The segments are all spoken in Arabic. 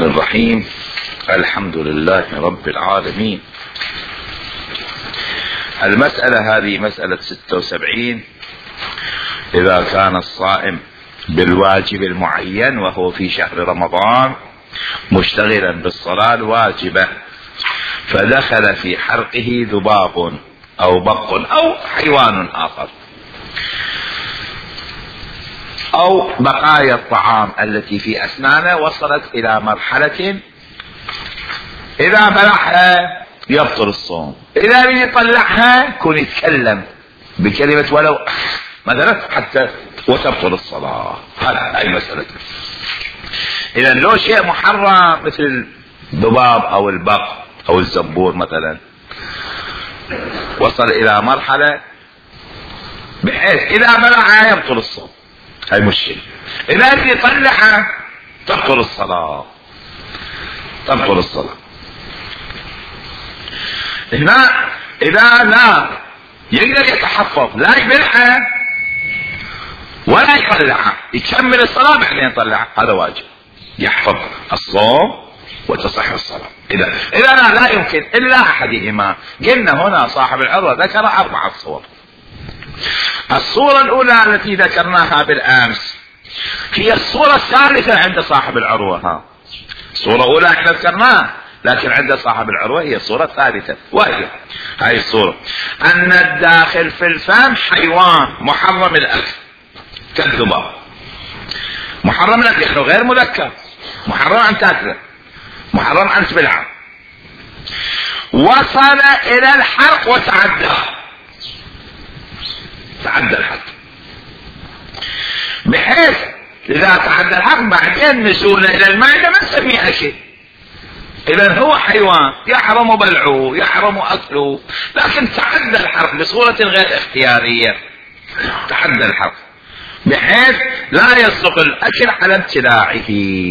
الرحيم. الحمد لله رب العالمين. المسألة هذه مسألة 76. إذا كان الصائم بالواجب المعين وهو في شهر رمضان مشتغلا بالصلاة الواجبة، فدخل في حرقه ذباب أو بق أو حيوان آخر أو بقايا الطعام التي في أسنانه وصلت إلى مرحلة إذا بلعها يبطل الصوم، إذا يطلعها يكون يتكلم بكلمة ولو مثلا حتى وتبطل الصلاة. هذا أي مسألة. إذا لو شيء محرم مثل الذباب أو البق أو الزبور مثلا وصل إلى مرحلة بحيث إذا بلعها يبطل الصوم، هاي مشكلة. إذا يطلعها تبطل الصلاة، تبطل الصلاة. هنا إذا لا يقدر يتحفظ لا يبلعها ولا يطلعها، يكمل الصلاة بعدين يطلعها، هذا واجب. يحفظ الصوم وتصح الصلاة. إذا لا يمكن إلا أحدهما. قلنا هنا صاحب العروة ذكر 4 صور. الصورة الأولى التي ذكرناها بالأمس هي الصورة الثالثة عند صاحب العروة. الصورة الأولى احنا ذكرناها، لكن عند صاحب العروة هي الصورة الثالثة، وهي هاي الصورة: أن الداخل في الفم حيوان محرم الأكل كالذباب، محرم الأكل غير مذكر، محرم أن تأكله، محرم أن تبلعه، وصل إلى الحلق وتعدى، تعدى الحد، بحيث إذا تعدى الحد بعدين نزوله إلى المعدة ما نسميه أكل. إذا هو حيوان يحرم بلعه يحرم أكله، لكن تعدى الحرق بصورة غير اختيارية، تعدى الحرق بحيث لا يصدق الأكل على ابتلاعه.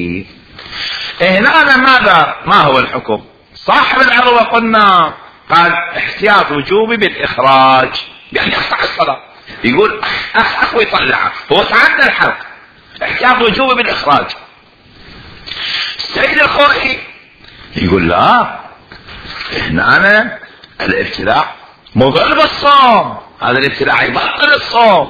هنا ماذا ما هو الحكم؟ صاحب العروة قلنا قال احتياط وجوبي بالإخراج، يعني يقطع الصلاة، يقول أخ ويطلعه، هو تعدى الحرق، احتياط وجوبي بالإخراج. السيد الخوئي يقول لا، هنا الابتلاع مضر بالصوم، هذا الابتلاع يبطل الصوم.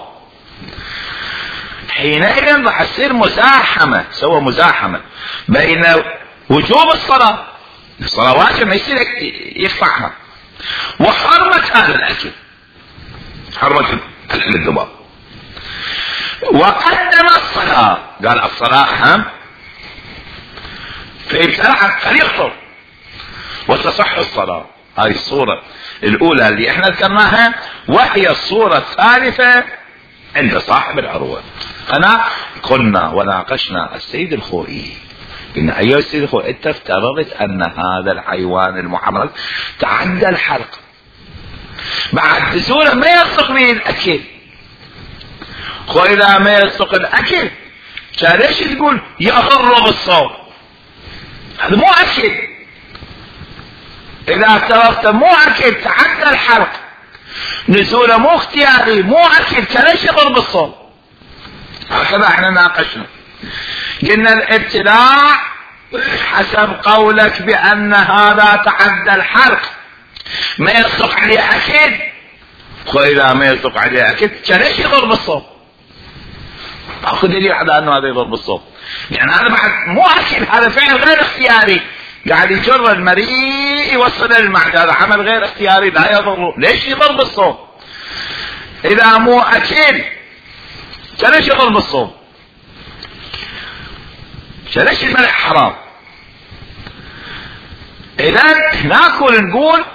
حينئذ راح تصير مزاحمة، سوى مزاحمة بين وجوب الصلاة، الصلاة واجب ما يصير يقطعها، وحرمة هذا الأكل، حرمة أكل الذباب. وقدم الصلاة، قال الصلاة أهم، فابتلعت فليفطر وتصح الصلاة. هذه الصورة الأولى اللي احنا ذكرناها، وهي الصورة الثالثة عند صاحب العروة. أنا قلنا وناقشنا السيد الخوئي، قلنا أيها السيد الخوئي أنت افترضت أن هذا الحيوان المحرم تعدى الحلق، بعد نزوله ما يصدق به الأكل، وإذا ما يصدق الأكل ليش تقول يضر بالصوم؟ هذا مو أكل. إذا افترضت مو أكل تعدى الحلق، نزوله مو اختياري، مو أكل، ليش يضر بالصوم؟ هكذا احنا ناقشنا، قلنا الابتلاع حسب قولك بأن هذا تعدى الحلق ما يصدق عليه أكل، وإذا ما يصدق عليه أكل ليش يضر بالصوم؟ أخذ دليل على أنه هذا يضر بالصوم، يعني هذا بعد مو أكل، هذا فعل غير اختياري، قاعد يجر المريء يوصل للمعدة، هذا عمل غير اختياري لا يضر، ليش يضر بالصوم؟ إذا مو أكل ليش يضر بالصوم؟ ليش الملح حرام؟ إذا ناكل نقول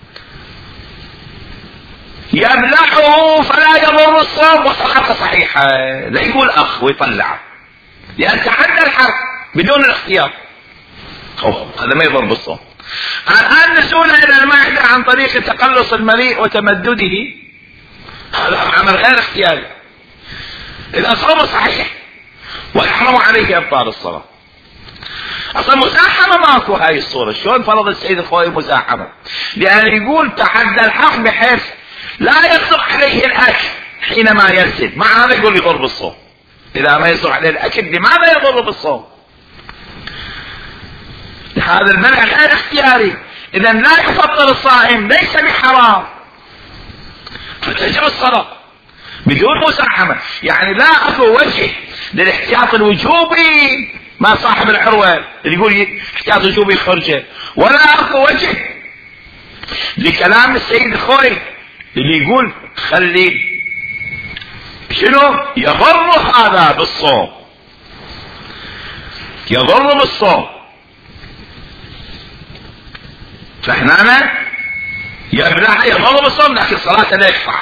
يبلعه فلا يضر الصوم وصلاته صحيحة، لا يقول أخ ويطلعه، لأن تعدى الحرق بدون الاختيار، هذا ما يضر بالصوم. الآن نزوله إلى المعدة عن طريق تقلص المريء وتمدده، هذا عمل غير اختياري، إذا صوم صحيح ويحرم عليه إبطال الصلاة. أصلا مزاحمة ماكو هاي الصورة. شلون فرض السيد الخوئي مزاحمة؟ لأن يقول تعدى الحق بحيث لا يصدق عليه الأكل حينما ينزل، مع هذا يقول يضر بالصوم. إذا ما يصدق عليه الأكل لماذا يضر بالصوم؟ هذا المنع غير اختياري، اذا لا يفطر الصائم، ليس بحرام، فتجب الصلاة بدون مزاحمة. يعني لا اكو وجه للاحتياط الوجوبي ما صاحب العروة اللي يقول احتياط وجوبي خرجه، ولا اكو وجه لكلام السيد الخوي اللي يقول خلي شنو يضر هذا بالصوم، يضر بالصوم. فاحنا يبلع يضر بالصوم لكن صلاته لا يقطع.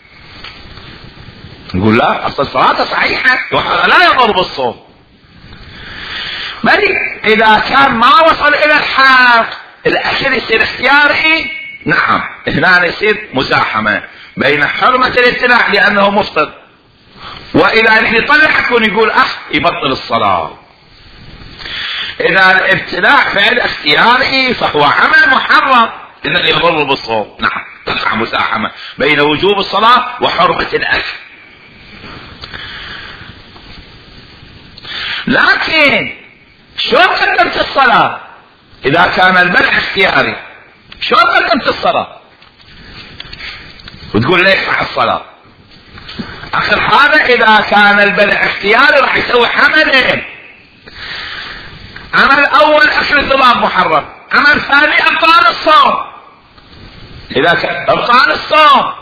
نقول لا، اصل صلاته صحيحه وهذا لا يضر بالصوم. بل اذا كان ما وصل الى الحق الاكل يصير اختياري، نعم هنا يصير مزاحمه بين حرمه الابتلاع لانه مفطر، واذا يطلع يكون يقول يبطل الصلاه. اذا الابتلاع فعل اختياري فهو عمل محرم، اذا يضر بالصوم. نعم تقع مزاحمه بين وجوب الصلاه وحرمه الاكل. لكن شلون قدمت الصلاه اذا كان البلع اختياري؟ شلون قدمت الصلاه وتقول ليش صح الصلاه؟ اخر هذا اذا كان البلع اختياري راح يسوي عملين: عمل اول اكل الذباب محرم، عمل ثاني ابطال الصوم. اذا كان ابطال الصوم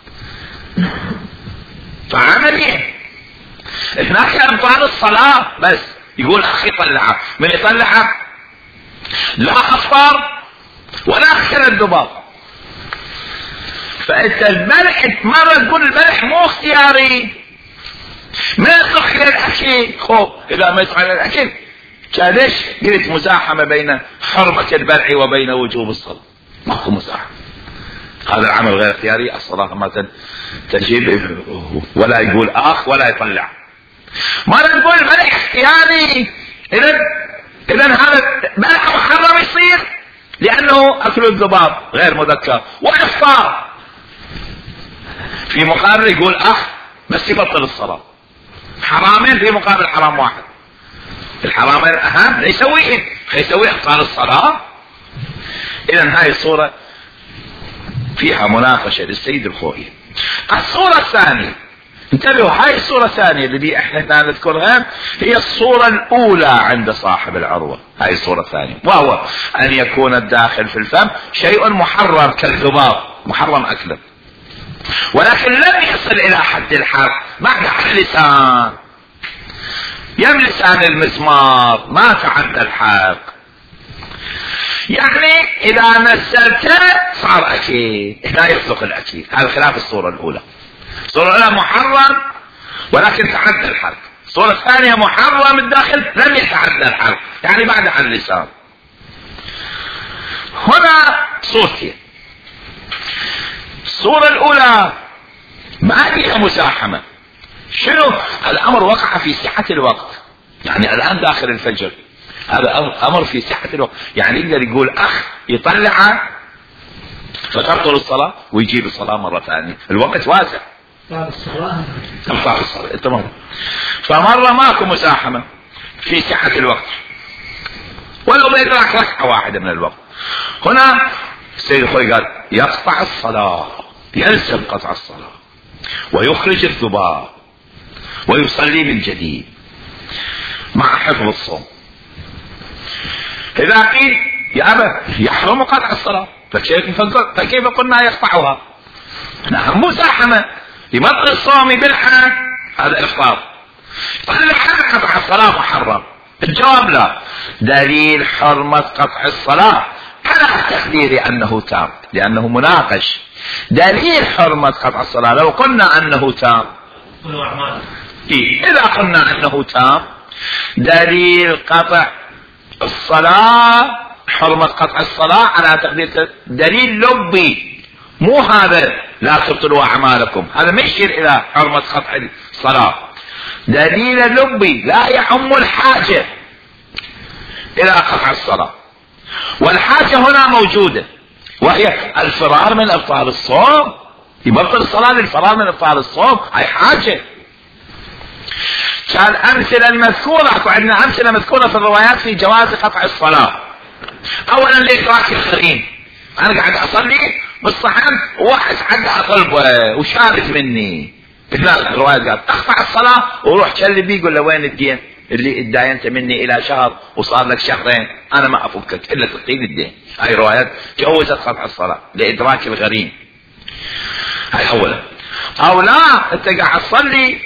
فعملين، هناك ابطال الصلاه بس يقول اخي طلعها، من يطلعها لا افطر ولا اكل الذباب. فانت البلح مرة تقول البلح مو اختياري، ما يصح للاكل. خب اذا ما يصح للاكل كان ليش قلت مزاحمه بين حرمه البلع وبين وجوب الصلاه؟ ماكو مزاحمه، هذا العمل غير اختياري، الصلاه ما تجيب ولا يقول ولا يطلع. ما تقول البلع اختياري، اذا هذا بلع محرم يصير لانه اكل الذباب غير مذكر وافطار. في مقابل يقول بس يبطل الصلاه. حرامين في مقابل حرام واحد، الحرامين اهم يسويه ابطال الصلاه. اذا هاي الصوره فيها مناقشه للسيد الخوئي. الصوره الثانيه، انتبهوا، هاي الصوره الثانيه اللي احنا نذكرها هي الصوره الاولى عند صاحب العروه. هاي الصوره الثانيه، وهو ان يكون الداخل في الفم شيء محرم كالذباب، محرم اكله، ولكن لم يصل الى حد الحرق، بعد اللسان يم لسان المسمار ما تعدى الحرق. يعني اذا نسلته صار اكيد، لا يصدق الاكيد. هذا خلاف الصورة الاولى. الصورة الاولى محرم ولكن تعدى الحرق، الصورة الثانية محرم الداخل لم يتعدى الحرق، يعني بعد عن اللسان. هنا صورتين. الصورة الاولى ما فيها مزاحمة. شنو؟ الامر وقع في سعة الوقت، يعني الان داخل الفجر، هذا امر في سعة الوقت، يعني يقدر يقول يطلع فتبطل الصلاة ويجيب الصلاة مرة ثانية، الوقت واسع. ابطال الصلاة تمام. فمرة ماكو مزاحمة في سعة الوقت، ولو بيدرك ركعة واحدة من الوقت. هنا السيد الخوي قال يقطع الصلاة، يلزم قطع الصلاة ويخرج الذباب ويصلي من جديد مع حفظ الصوم. إذا قيل يا أبا يحرم قطع الصلاة، فكيف قلنا يقطعها؟ نعم مزاحمة، يبطل الصوم بالحق، هذا إفطار. طلع قطع الصلاة محرم. الجواب لا. دليل حرمة قطع الصلاة على تقدير أنه تام، لأنه مناقش. دليل حرمة قطع الصلاة لو قلنا أنه تام، إذا قلنا أنه تام دليل قطع الصلاة، حرمة قطع الصلاة على تقدير دليل لبي، مو هذا لا تبطلوا أعمالكم، هذا ما يشير إلى حرمة قطع الصلاة. دليل لبي لا يعم الحاجة إلى قطع الصلاة، والحاجة هنا موجودة وهي الفرار من ابطال الصوم. يبطل الصلاة للفرار من ابطال الصوم، هاي حاجة. كان امثلة المذكورة، اكو عندنا امثلة مذكورة في الروايات في جواز قطع الصلاة. اولا لادراك الغريم، انا قاعد اصلي بالصحن وواحد عدى طلبه وشارك مني، مثل الرواية قال اقطع الصلاة وروح كلم بيه يقول له وين الدين اللي اتداينت مني الى شهر وصار لك شهرين، انا ما افكك الا تقيل الدين. هاي روايات جوزت قطع الصلاة لادراك الغريم. هاي اولا. او لا انت قاعد تصلي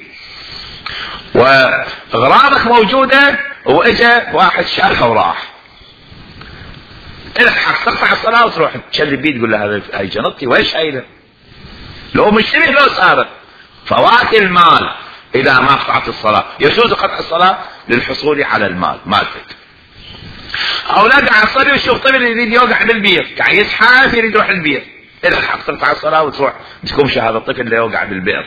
واغراضك موجودة واجا واحد شالها وراح، الك حق تقطع الصلاة وتروح تشلي بيه تقول له هاي جنطتي ويش هاي، لو مشتري لو سارق. فوات المال اذا ما قطعت الصلاة، يجوز قطع الصلاة للحصول على المال مالتك. او لا قاعد يصلي ويشوف طفل يريد يوقع بالبير، قاعد يزحف يريد يروح البير، اذا حق تقطع الصلاة وتروح تكمش هذا الطفل اللي يوقع بالبئر.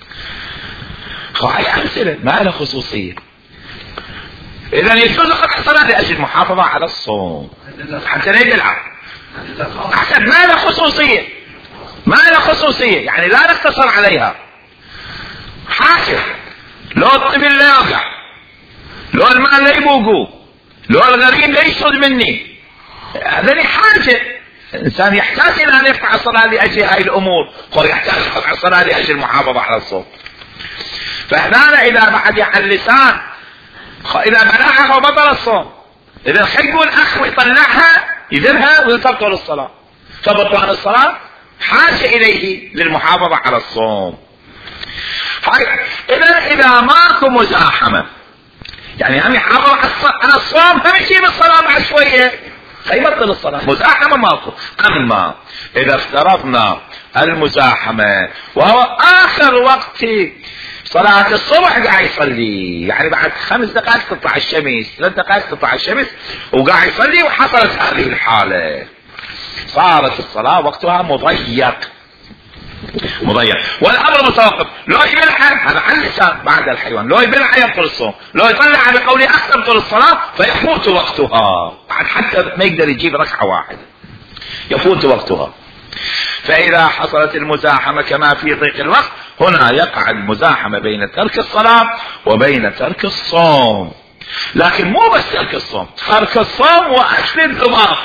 هاي امثلة ما لها خصوصية. اذا يجوز قطع الصلاة لاجل المحافظة على الصوم حتى لا يلعب، حسب ما لها خصوصية، ما لها خصوصية، يعني لا نقتصر عليها. حاشا لو الطفل لا يوقع، لو المال لا يبوقوه، لو الغريب لا يشرد مني، هذا حاجة. الانسان يحتاج الى ان يقطع الصلاة لاجل هاي الامور، ويحتاج يقطع الصلاة لاجل المحافظة على الصوم. فهنا اذا بعد يعني اللسان اذا بلعها وبطل الصوم، اذا الخير يقول اخ ويطلعها يذبها وتبطل الصلاة، فبطل الصلاة حاجة اليه للمحافظة على الصوم. اذا ماكو مزاحمة، يعني هم يحافظ على الصوم هم يجيب الصلاة بعد شوية فيبطل الصلاة، مزاحمة ماكو. اما اذا افترضنا المزاحمة وهو اخر وقت صلاة الصبح قاعد يصلي، يعني بعد 5 دقائق تطلع الشمس، 3 دقائق تطلع الشمس وقاعد يصلي، وحصلت هذه الحالة صارت الصلاة وقتها مضيق والامر متوقف. لو يبلعها هذا عن اللسان بعد الحيوان، لو يبلعها يبطل الصوم، لو يطلع بقوله اخ تبطل الصلاة فيفوت وقتها بعد حتى ما يقدر يجيب ركعة واحدة يفوت وقتها. فاذا حصلت المزاحمة كما في ضيق الوقت، هنا يقع المزاحمة بين ترك الصلاة وبين ترك الصوم. لكن مو بس ترك الصوم، ترك الصوم واكل الذباب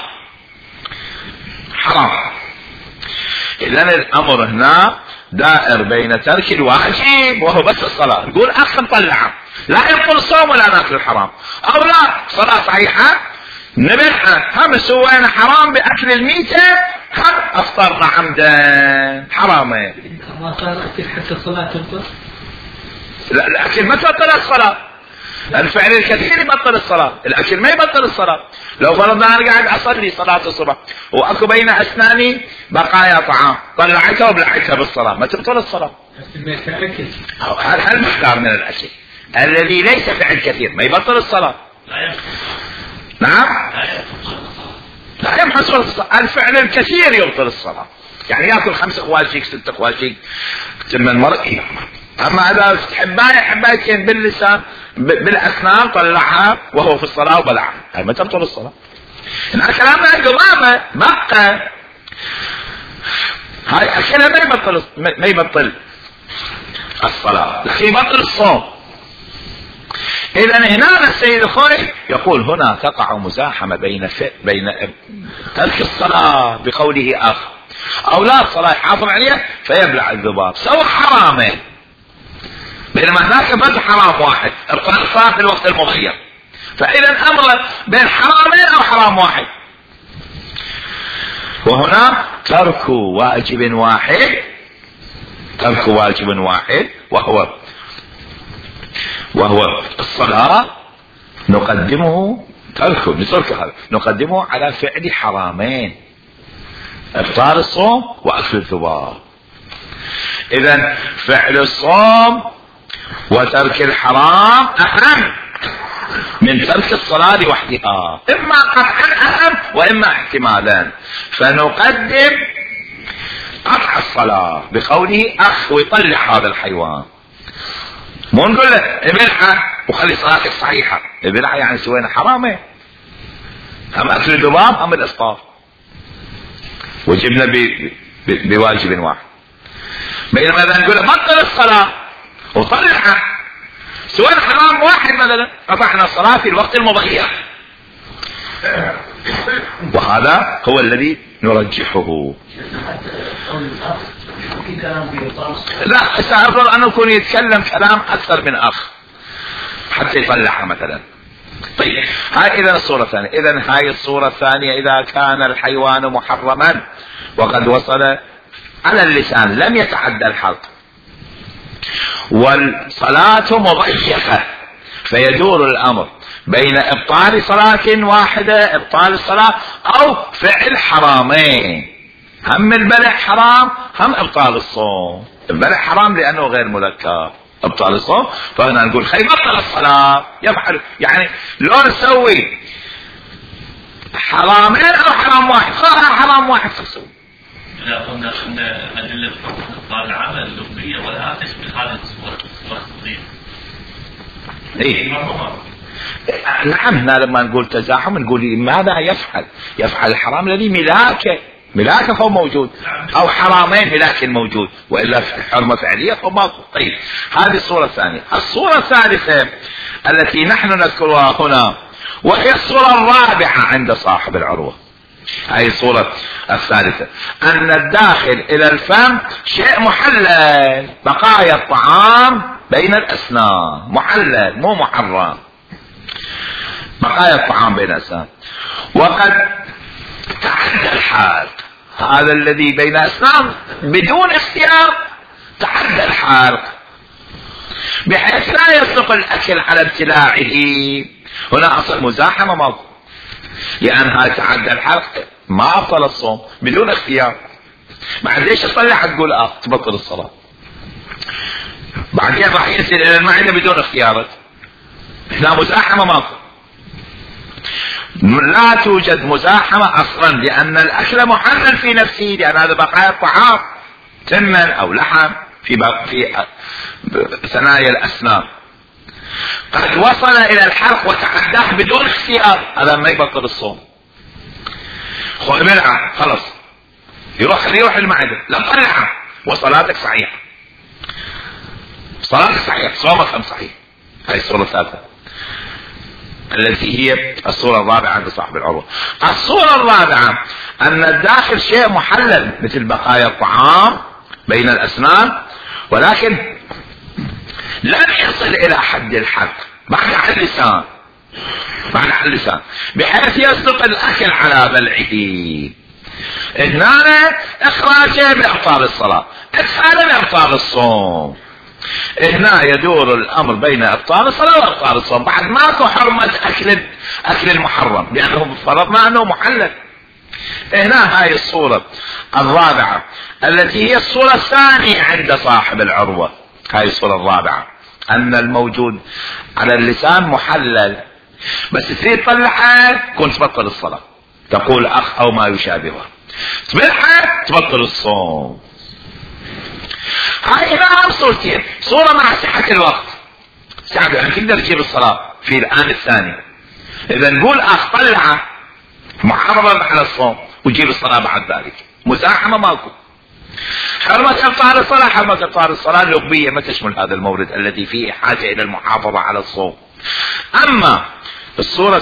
حرام. اذن الامر هنا دائر بين ترك الواجب وهو بس الصلاة، يقول اخ نطلعه لا يبطل الصوم ولا ناكل الحرام، او لا صلاة صحيحة نبلها هم سوينا حرام باكل الميتة، هم افطرنا عمدا حرامة. ما صار اكل حتى الصلاة تبطل؟ لا الاكل ما تبطل الصلاة، الفعل الكثير يبطل الصلاة، الاكل ما يبطل الصلاة. لو فرضنا انا قاعد اصلي صلاة الصبح واكو بين اسناني بقايا طعام طلعتها وبلعتها بالصلاة، ما تبطل الصلاة. هذا المقدار من الاكل الذي ليس فعل كثير ما يبطل الصلاة. نعم لا يمحص الصلاة، الفعل الكثير يبطل الصلاة، يعني ياكل 5 خواشيك 6 خواشيك تم المرء. اما اذا حبايتين باللسان بالاسنان طلعها وهو في الصلاة وبلعها، هاي ما تبطل الصلاة. كلامنا القضامة بقى هاي اكلها ما يبطل الصلاة لكن يبطل الصوم. اذا هنا السيد الخوي يقول هنا تقع مزاحمة بين ترك الصلاة بقوله اخ، او لا الصلاة يحافظ عليها فيبلع الذباب سوى حرامه، بينما هناك بس حرام واحد ابطال الصلاة في الوقت المضيق. فاذا الامر بين حرامين او حرام واحد، وهنا ترك واجب واحد وهو الصلاة نقدمه نقدمه على فعل حرامين، افطار الصوم واكل الذباب. اذا فعل الصوم وترك الحرام اهم من ترك الصلاة لوحدها، اما قطعا اهم واما احتمالا، فنقدم قطع الصلاة بقوله اخ ويطلع هذا الحيوان، مو نقول له ابلعها وخلي صلاتك صحيحة، ابلعها يعني سوينا حرامه، هم اكل الذباب هم الافطار، وجبنا بواجب واحد. بينما اذا نقول بطل الصلاة وطلعها سوينا حرام واحد مثلا، قطعنا الصلاة في الوقت المضيق. وهذا هو الذي نرجحه. لا سأفضل أن يكون يتكلم كلام أكثر من أخ حتى يطلعها مثلا. طيب هاي إذا الصورة الثانية. إذا هاي الصورة الثانية إذا كان الحيوان محرما وقد وصل على اللسان لم يتعدى الحلق والصلاة مضيقة، فيدور الأمر بين إبطال صلاة واحدة، إبطال الصلاة، أو فعل حرامين، هم البلع حرام هم إبطال الصوم. البلع حرام لأنه غير مذكر، إبطال الصوم فهنا نقول خي بطل الصلاة يفعل. يعني لو نسوي حرامين أو حرام واحد، خلاص حرام واحد تسوي. إذا قلنا أن أدلة إبطال العمل اللغوية ولا تشبه هذه الصورة الصورية. إيه نعم. هنا لما نقول تزاحم نقول ماذا يفعل الحرام الذي ملاكه هو موجود، أو حرامين ملاك موجود، وإلا حرمة فعلية هو ماكو. طيب هذه الصورة الثانية. الصورة الثالثة التي نحن نذكرها هنا وهي الصورة الرابعة عند صاحب العروة. هذه الصورة الثالثة أن الداخل إلى الفم شيء محلل، بقايا الطعام بين الأسنان، محلل مو محرم، بقايا الطعام بين الأسنان. وقد تعدى الحال، هذا الذي بين أسنان بدون اختيار تعدى الحال بحيث لا يصدق الأكل على ابتلاعه. هنا أصل مزاحمة ماكو، لأنها تعدى الحلق ما أبطل الصوم بدون اختيار. بعد ليش تطلع تقول تبطل الصلاة؟ بعدين راح ينزل إلى المعدة بدون اختيارات. هنا مزاحمة ماكو، لا توجد مزاحمة أصلا، لأن الأكل محلل في نفسه، لأن هذا بقايا الطعام تمن أو لحم في ثنايا الأسنان قد وصل إلى الحلق وتعداه بدون اختيار، هذا ما يبطل الصوم. منعه خلص يروح المعدة، لا تطلعه وصلاتك صحيحة، صلاتك صحيحة، صومك هم صحيح. هاي الصورة الثالثة التي هي الصورة الرابعة عند صاحب العروة. الصورة الرابعة أن الداخل شيء محلل مثل بقايا الطعام بين الأسنان، ولكن لم يصل إلى حد الحد بعد عن اللسان بحيث يصدق الأكل على بلعه. هنا إخراجه بإبطال الصلاة، إدخاله بإبطال الصوم. هنا يدور الأمر بين إبطال الصلاة وإبطال الصوم، بعد ماكو حرمة أكل المحرم لأنه فرضنا أنه محلل. هنا هاي الصورة الرابعة التي هي الصورة الثانية عند صاحب العروة. هاي الصورة الرابعة أن الموجود على اللسان محلل، بس تريد تطلعها كنت تبطل الصلاة، تقول أخ أو ما يشابهه، تبلعها تبطل الصوم. هاي هنا صورتين، صورة مع صحة الوقت، ساعد يعني تقدر تجيب الصلاة في الآن الثاني. إذا نقول أخ طلعها محرما على الصوم وجيب الصلاة بعد ذلك، مزاحمة ماكو. حرمة إبطال الصلاة، حرمة إبطال الصلاة اللغوية ما تشمل هذا المورد الذي فيه حاجة إلى المحافظة على الصوم. أما الصورة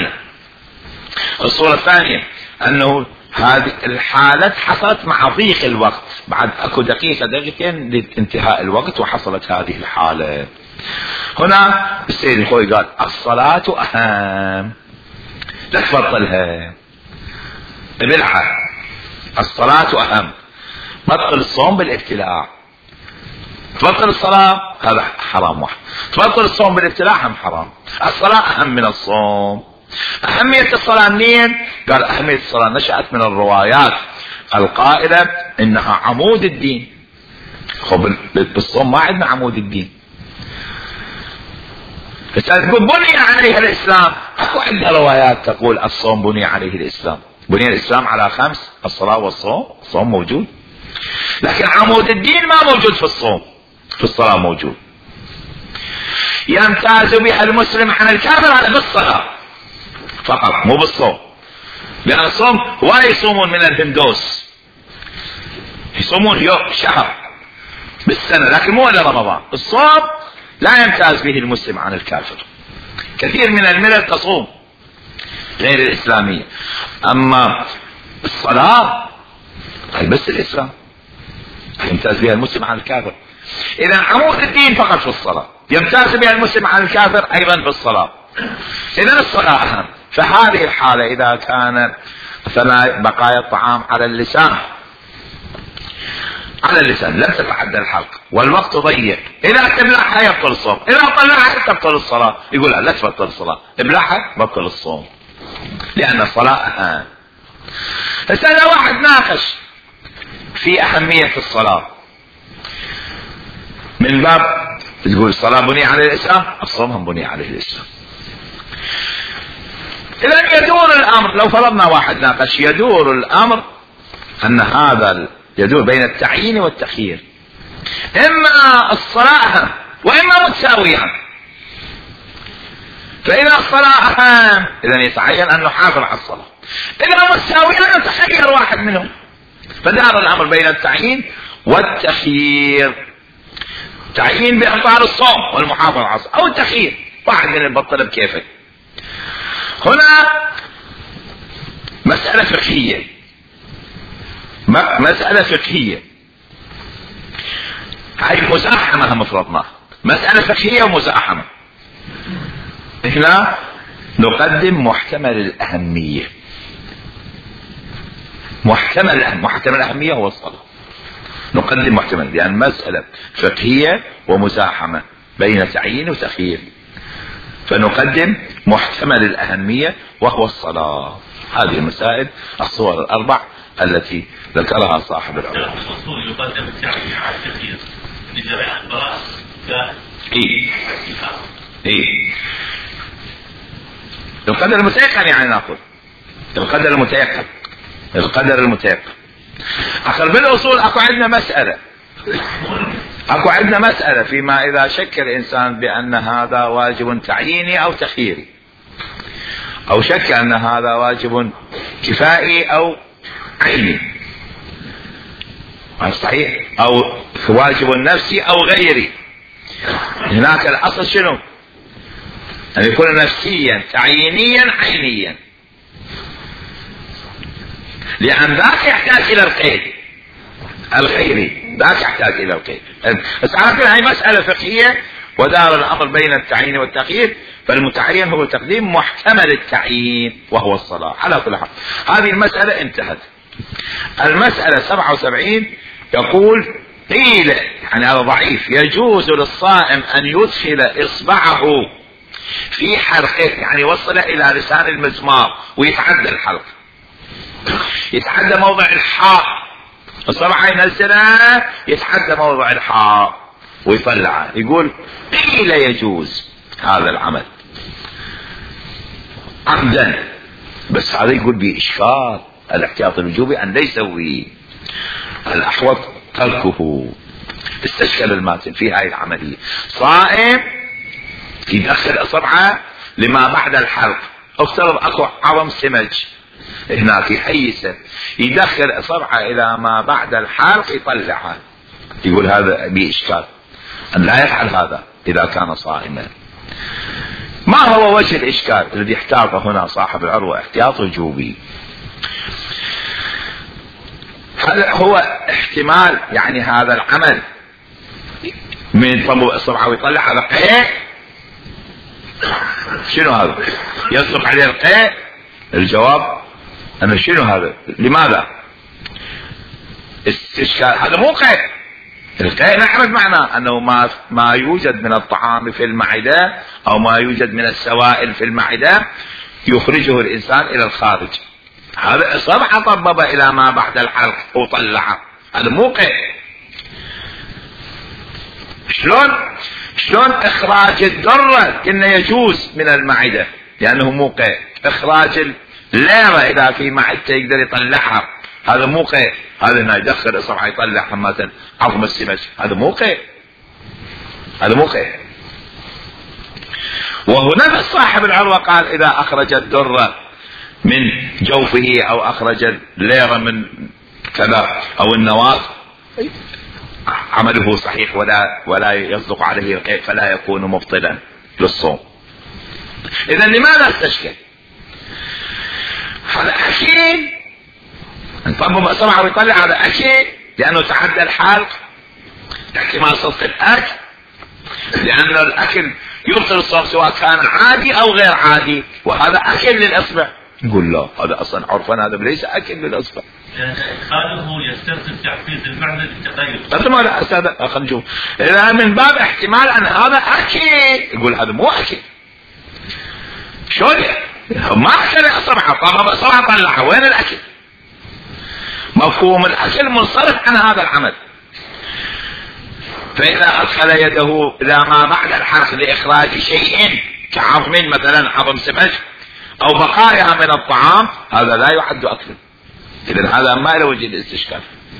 الثانية أنه هذه الحالة حصلت مع ضيق الوقت، بعد أكو دقيقتين لانتهاء الوقت وحصلت هذه الحالة. هنا السيد الخوي قال الصلاة أهم، لا تبطلها، ابلعها، الصلاة أهم، بطل الصوم بالابتلاع. تبطل الصلاة هذا حرام واحد، تبطل الصوم بالابتلاع هم حرام. الصلاة أهم من الصوم. أهمية الصلاة منين؟ قال أهمية الصلاة نشأت من الروايات القائلة إنها عمود الدين. بالصوم ما عندنا عمود الدين. تقول بني عليه الإسلام، أكو عندنا روايات تقول الصوم بني عليه الإسلام، بني الإسلام على 5، الصلاة والصوم، الصوم موجود، لكن عمود الدين ما موجود في الصوم، في الصلاة موجود. يمتاز بها المسلم عن الكافر على بالصلاة فقط مو بالصوم، لأن الصوم ولا يصومون من الهندوس، يصومون شهر بالسنة لكن مو إلا رمضان. الصوم لا يمتاز به المسلم عن الكافر. كثير من الملل تصوم غير الإسلامية. أما الصلاة هي بس الإسلام يمتاز بها المسلم عن الكافر. إذا عمود الدين فقط في الصلاة، يمتاز بها المسلم عن الكافر أيضا في الصلاة. إذا الصلاة أهم. فهذه الحالة إذا كان مثلا بقايا الطعام على اللسان لم تتعدى الحلق والوقت ضيق، إذا تبلعها يبطل الصوم، إذا طلعها تبطل الصلاة. يقول لا تبطل الصلاة، ابلعها بطل الصوم، لأن الصلاة أهم. هسه واحد ناقش في أهمية الصلاة من باب تقول الصلاة بني على الإسلام، الصوم هم بني عليه الإسلام. إذا يدور الأمر، لو فرضنا واحد ناقش، يدور الأمر أن هذا يدور بين التعيين والتخيير، إما الصلاة وإما متساوية. فإذا الصلاة أهم إذا يتعين أن نحافظ على الصلاة، إذا متساوية نتخير واحد منهم. فدار الأمر بين التعيين والتخيير، تعيين بإبطال الصوم والمحافظة على الصلاة، أو التخيير واحد من البطل بكيفك. هنا مسألة فقهية، مسألة فقهية، هاي مزاحمة هم فرضناها، مسألة فقهية ومزاحمة. هنا نقدم محتمل الأهمية، محتمل الأهمية هو الصلاة، نقدم محتمل، لأن مسألة فقهية ومزاحمة بين تعيين وتخيير، فنقدم محتمل الأهمية وهو الصلاة. هذه المسائل الصور الأربع التي ذكرها صاحب العلم. الأصول يقدم التعيين على التخيير لجميع البراء. القدر المتيقن، يعني ناخذ القدر المتيقن. أخر بالأصول أكو عندنا مسألة فيما إذا شك الإنسان بأن هذا واجب تعييني أو تخييري، أو شك أن هذا واجب كفائي أو عيني، صحيح، أو واجب نفسي أو غيري. هناك الأصل شنو؟ أن يكون نفسيا تعيينيا عينيا، لأن ذاك يحتاج إلى القيد الخيري، ذاك يحتاج إلى القيد. بس عارفين هاي مسألة فقهية ودار الأمر بين التعيين والتخيير، فالمتعين هو تقديم محتمل التعيين وهو الصلاة. على كل حال هذه المسألة انتهت. المسألة 77 يقول قيل، يعني هذا ضعيف، يجوز للصائم أن يدخل إصبعه في حلقه، يعني يوصله إلى لسان المزمار ويتعدى الحلق، يتعدى موضع الحاء، الصبعة ينزلها يتعدى موضع الحاء ويطلعها. يقول قيل يجوز هذا العمل عمدا، بس هذا يقول بإشكال، الاحتياط الوجوبي أن لا يسوي، الأحوط تركه. استشكل الماتن في هاي العملية. صائم يدخل أصبعه لما بعد الحلق، افترض أكو عظم سمج هناك يحيسه، يدخل أصبعه إلى ما بعد الحلق يطلعها. يقول هذا بإشكال أن لا يفعل هذا إذا كان صائما. ما هو وجه الإشكال الذي احتاطه هنا صاحب العروة؟ احتياط وجوبي. هل هو احتمال يعني هذا العمل من طبو الصبعة ويطلع هذا قيء؟ شنو هذا؟ يصدق عليه القيء؟ الجواب أنا شنو هذا؟ لماذا؟ استشكال، هذا مو قيء. القيء نعرف معناه أنه ما يوجد من الطعام في المعدة أو ما يوجد من السوائل في المعدة يخرجه الإنسان إلى الخارج. هذا صبعة طبب إلى ما بعد الحلق وطلعه، هذا مو قيء. شلون إخراج الذرة كنا يجوز من المعدة لأنه مو قيء، إخراج الليرة إذا في معدته يقدر يطلعها، هذا مو قيء. هذا هنا يدخل الصبعة يطلع مثلا عظم السمك، هذا مو قيء، هذا مو قيء. وهنا صاحب العروة قال إذا أخرج الذرة من جوفه أو أخرج الليرة من كذا أو النواة عمله صحيح ولا يصدق عليه القيء، فلا يكون مبطلا للصوم. إذا لماذا استشكل؟ هذا اكل، نطبب اصبعه ويطلع، هذا اكل لانه تعدى الحلق، احتمال صدق الاكل، لان الاكل يبطل الصوم سواء كان عادي او غير عادي، وهذا اكل للاصبع. نقول لا، هذا اصلا عرفا هذا ليس اكل للاصبع، ادخاله يستلزم تعفيز المعده للتغير. طيب ما لا استاذ، خلينا نشوف اذا من باب احتمال ان هذا اكل، يقول هذا مو اكل. شلون ما اكل اصبعه، طبب اصبعه طلعها، وين الاكل؟ مفهوم الاكل منصرف عن هذا العمل. فاذا ادخل يده الى ما بعد الحلق لاخراج شيء كعظم مثلا، عظم سمك او بقايا من الطعام، هذا لا يعد اكلا. اذا هذا ما له وجه الاستشكال.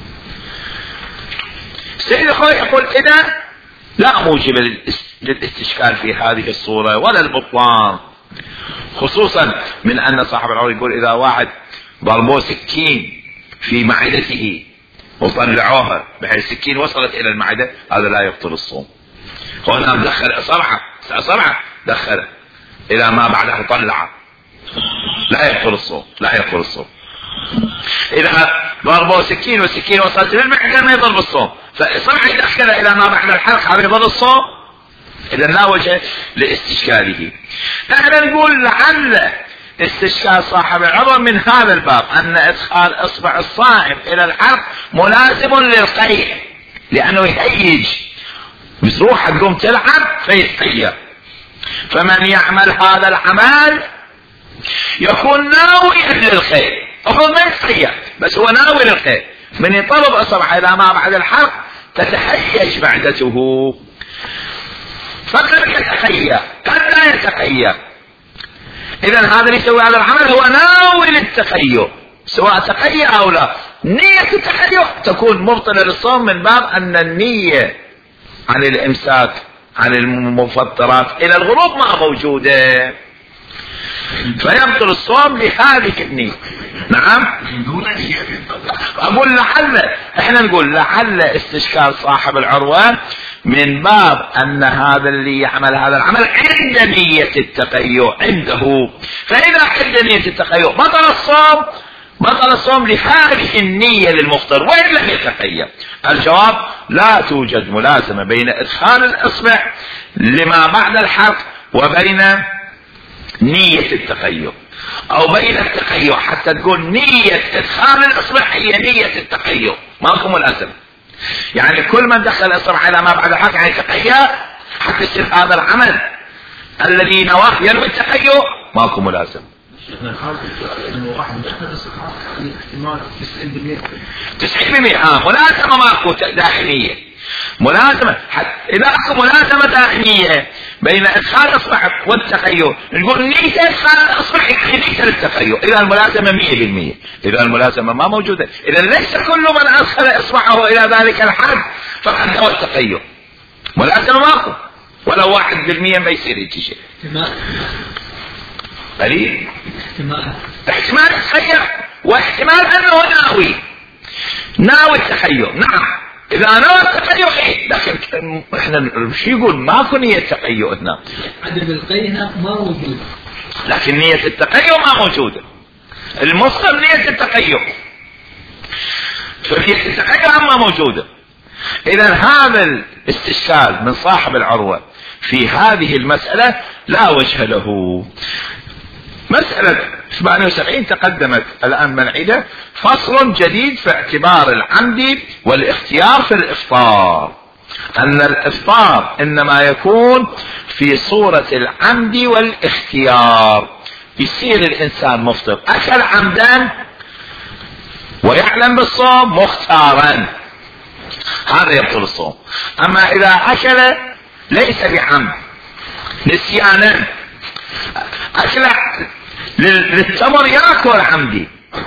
السيد الخوي يقول اذا لا موجب للاستشكال في هذه الصورة ولا البطلان، خصوصا من ان صاحب العروة يقول اذا واحد ضربوه سكين في معدته وطلعوها بحيث السكين وصلت الى المعدة، هذا لا يبطل الصوم. هنا مدخل اصبعه دخله الى ما بعده طلعه، لا يبطل الصوم، لا يبطل الصوم. اذا ضربوه سكين والسكين وصلت الى المعدة ما يضرب الصوم، فاصبعه يدخله الى ما بعد الحلق، هذا يضر الصوم. اذا لا وجه لاستشكاله. احنا نقول لعل استشكال صاحب العذر من هذا الباب ان ادخال اصبع الصائم الى الحلق ملازم للقيء، لانه يهيج بتروح تقوم تلعب فيتقيأ. فمن يعمل هذا العمل يكون ناويا للخير، هو ما يتقيأ بس هو ناوي للخير. من يطلب اصبعه الى ما بعد الحلق تتهيج معدته، فقد يتقيأ قد لا يتقيأ. اذا هذا اللي يسوي هذا العمل هو ناوي للتقيؤ، سواء تقيأ او لا. نية التقيؤ تكون مبطلة للصوم من باب ان النية عن الامساك عن المفطرات الى الغروب ما موجودة، فيبطل الصوم بهذه النية. نعم، اقول لعل، احنا نقول لعل استشكال صاحب العروة من باب ان هذا اللي يعمل هذا العمل عند نية التقيؤ عنده، فاذا عند نية التقيؤ بطل الصوم لهذه النية للمفطر وإن لم يتقيأ. الجواب لا توجد ملازمة بين ادخال الاصبع لما بعد الحلق وبين نية التقيؤ، او بين التقيؤ حتى تقول نية ادخال الاصبع هي نية التقيؤ، ماكو ملازمة. يعني كل من دخل الاصبع الى ما بعد الحلق يعني تقيأ حتى يصير هذا العمل الذي نواه ينوي التقيؤ، ماكو ملازمة. واحد دخل الصفحة احتمال 90% ملازمة ماكو داخلية، ملازمة إذا أكو ملازمة داخلية بين إدخال الإصبع والتقيؤ، نقول نية إدخال الإصبع يعني نية التقيؤ. إذا الملازمة 100%، إذا الملازمة ما موجودة، إذا ليس كل من أدخل إصبعه إلى ذلك الحد فقد هو التقيؤ. ملازمة ماكو، ولو 1% ما يصير هيك شيء. قليل احتمال التخيل واحتمال انه ناوي التخيل. نعم اذا ناوي التخيل ايه، لكن احنا شو يقول ماكو نية التخيل هنا، عدد القي هنا ما موجود، لكن نية التخيل ما موجودة. المفطر نية التخيل، فنية التخيل ما موجودة. اذا هذا الاستشكال من صاحب العروة في هذه المسألة لا وجه له. مسألة 78 تقدمت الآن منعدة، فصل جديد في اعتبار العمد والاختيار في الإفطار، أن الإفطار إنما يكون في صورة العمد والاختيار. يصير الإنسان مفطر أكل عمدا ويعلم بالصوم مختارا، هذا يبطل الصوم. أما إذا أكل ليس بعمد نسيانا، أكل للتمر يأكل عمدي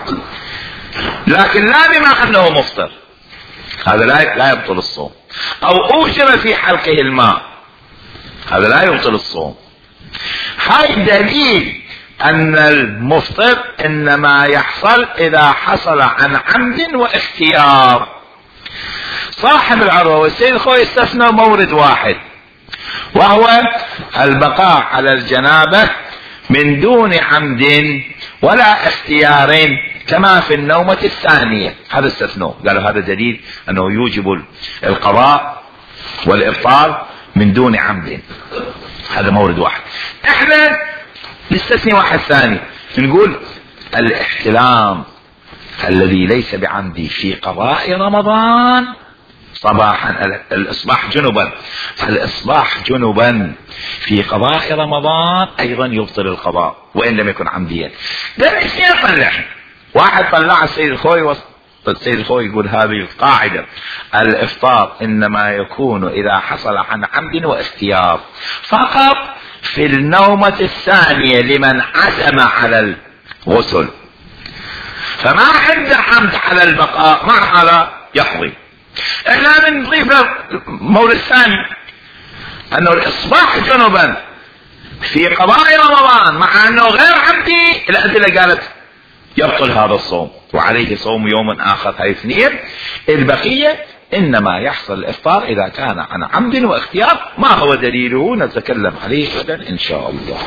لكن لا بما أنه مفطر، هذا لا يبطل الصوم. أو أوجب في حلقه الماء، هذا لا يبطل الصوم. هاي دليل أن المفطر إنما يحصل إذا حصل عن عمد واختيار. صاحب العروة والسيد الخوي استثنى مورد واحد، وهو البقاء على الجنابة من دون عمد ولا اختيار كما في النومة الثانية. هذا استثنوا، قالوا هذا دليل أنه يوجب القضاء والإبطال من دون عمد. هذا مورد واحد. احنا نستثني واحد ثاني، نقول الاحتلام الذي ليس بعمدي في قضاء رمضان صباحا، الإصباح جنبا، الإصباح جنبا في قضاء رمضان أيضا يبطل القضاء وإن لم يكن عمديا. ده اثنين طلع، واحد طلع السيد الخوي، السيد الخوي يقول هذه القاعدة، الإفطار إنما يكون إذا حصل عن عمد واختيار فقط في النومة الثانية لمن عزم على الغسل، فما عنده عمد على البقاء مع هذا يقضي. احنا بنضيف مورد ثاني انه الاصباح جنبا في قضاء رمضان مع انه غير عمدي، الادله قالت يبطل هذا الصوم وعليه صوم يوم اخر. هاي اثنين. البقيه انما يحصل الافطار اذا كان عن عمد واختيار. ما هو دليله نتكلم عليه غدا ان شاء الله.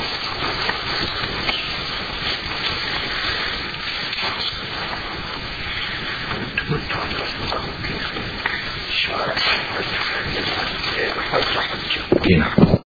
نعم.